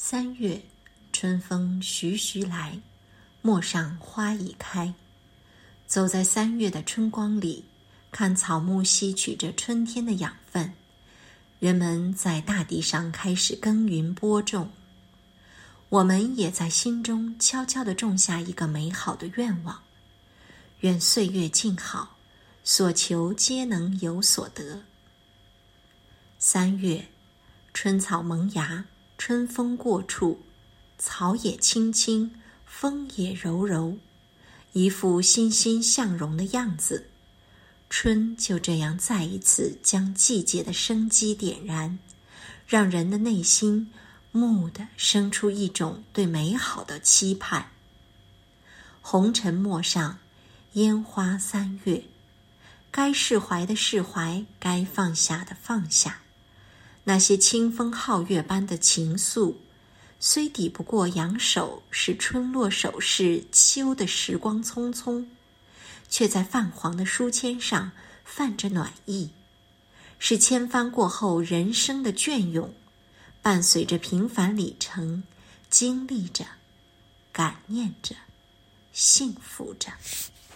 3月，春风徐徐来，陌上花已开。走在3月的春光里，看草木吸取着春天的养分，人们在大地上开始耕耘播种。我们也在心中悄悄地种下一个美好的愿望，愿岁月静好，所求皆能有所得。3月，春草萌芽，春风过处，草也青青，风也柔柔，一副欣欣向荣的样子。春就这样再一次将季节的生机点燃，让人的内心蓦地生出一种对美好的期盼。红尘陌上，烟花3月，该释怀的释怀，该放下的放下。那些清风皓月般的情愫，虽抵不过扬手是春落首饰，秋的时光匆匆，却在泛黄的书签上泛着暖意，是千帆过后人生的隽永，伴随着平凡里程，经历着，感念着，幸福着。